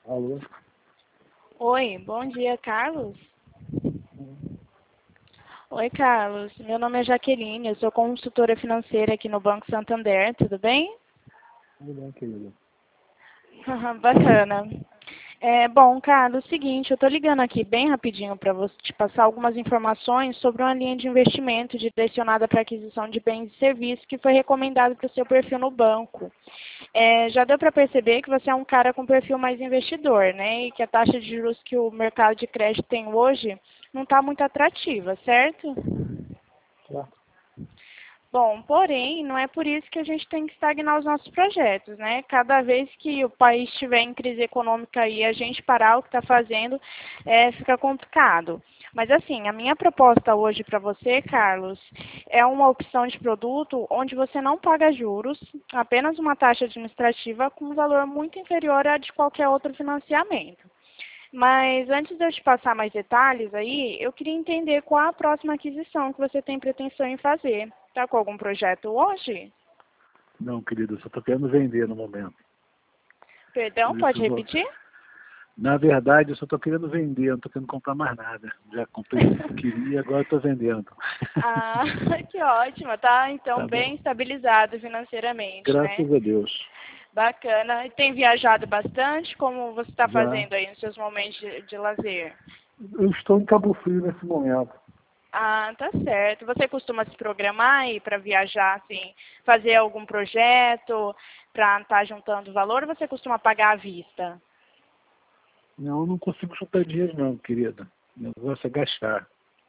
Alô? Oi, bom dia, Carlos. Oi, Carlos. Meu nome é Jaqueline, eu sou consultora financeira aqui no Banco Santander, tudo bem? Tudo bem, querido. Bacana. Bom, Carlos, seguinte, eu estou ligando aqui bem rapidinho para você te passar algumas informações sobre uma linha de investimento direcionada para aquisição de bens e serviços que foi recomendado para o seu perfil no banco. Já deu para perceber que você é um cara com perfil mais investidor, né? E que a taxa de juros que o mercado de crédito tem hoje não está muito atrativa, certo? Certo. Bom, porém, não é por isso que a gente tem que estagnar os nossos projetos, né? Cada vez que o país estiver em crise econômica e a gente parar o que está fazendo, fica complicado. Mas assim, a minha proposta hoje para você, Carlos, é uma opção de produto onde você não paga juros, apenas uma taxa administrativa com um valor muito inferior a de qualquer outro financiamento. Mas antes de eu te passar mais detalhes aí, eu queria entender qual a próxima aquisição que você tem pretensão em fazer. Está com algum projeto hoje? Não, querido, eu só estou querendo vender no momento. Perdão, Por isso pode eu vou... repetir? Na verdade, eu só estou querendo vender, não estou querendo comprar mais nada. Já comprei tudo que eu queria, agora estou vendendo. Ah, que ótimo, tá? Então Tá bom? bem estabilizado financeiramente, né? Graças a Deus. Bacana. E tem viajado bastante? Como você está Já. fazendo aí nos seus momentos de lazer? Eu estou em Cabo Frio nesse momento. Ah, tá certo. Você costuma se programar aí para viajar, assim, fazer algum projeto para estar juntando valor ou você costuma pagar à vista? Não, eu não consigo juntar dinheiro não, querida. O negócio é gastar.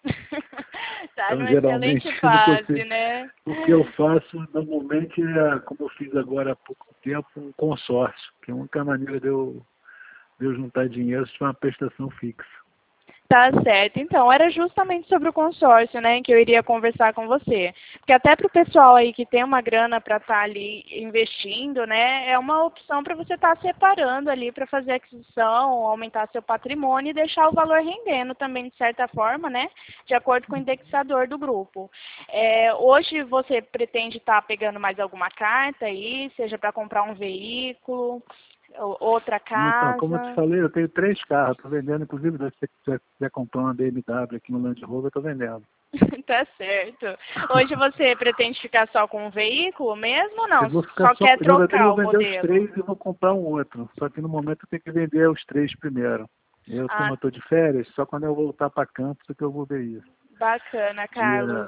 Tá Então, numa geralmente, excelente eu não fase, consigo. né? O que eu faço, normalmente, é, como eu fiz agora há pouco tempo, um consórcio, que é a única maneira de eu juntar dinheiro se tiver uma prestação fixa. Tá certo. Então, era justamente sobre o consórcio, né, que eu iria conversar com você. Porque até para o pessoal aí que tem uma grana para estar ali investindo, né, é uma opção para você estar separando ali para fazer aquisição, aumentar seu patrimônio e deixar o valor rendendo também, de certa forma, né, de acordo com o indexador do grupo. Hoje você pretende estar pegando mais alguma carta aí, seja para comprar um veículo, outra Então, como eu te casa? falei, eu tenho 3 carros, estou vendendo, inclusive, se você quiser comprar uma BMW aqui no Land Rover, eu estou vendendo. Tá certo. Hoje você pretende ficar só com um veículo mesmo ou Eu não? vou ficar Só só, quer na verdade, eu trocar vou o vender os modelo? 3 e vou comprar um outro. Só que no momento eu tenho que vender os 3 primeiro. Como Ah, eu estou de férias, só quando eu voltar para campus é que eu vou ver isso. bacana, Carlos. Dia,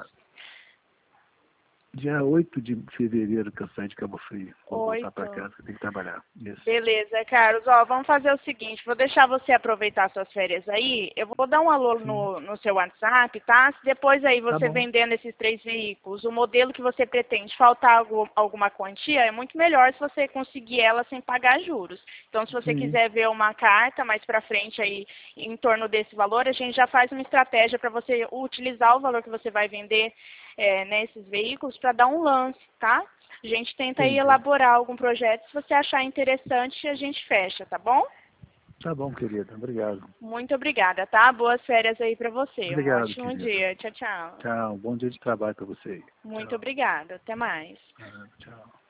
dia 8 de fevereiro que eu saio de Cabo Frio. Vou voltar para 8. casa, que eu tenho que trabalhar. Isso. Beleza, Carlos. Ó, vamos fazer o seguinte, vou deixar você aproveitar suas férias aí. Eu vou dar um alô Sim. no seu WhatsApp, tá? Se depois aí Tá você bom. vendendo esses 3 veículos, o modelo que você pretende faltar alguma quantia, é muito melhor se você conseguir ela sem pagar juros. Então, se você Sim. quiser ver uma carta mais para frente aí em torno desse valor, a gente já faz uma estratégia para você utilizar o valor que você vai vender nesses veículos para dar um lance, tá? A gente tenta aí Entendi. elaborar algum projeto. Se você achar interessante, a gente fecha, tá bom? Tá bom, querida. Obrigado. Muito obrigada, tá? Boas férias aí para você. Um Obrigado, ótimo querida. dia. Tchau, tchau. Tchau. Bom dia de trabalho para você. Muito Tchau. obrigada. Até mais. Tchau.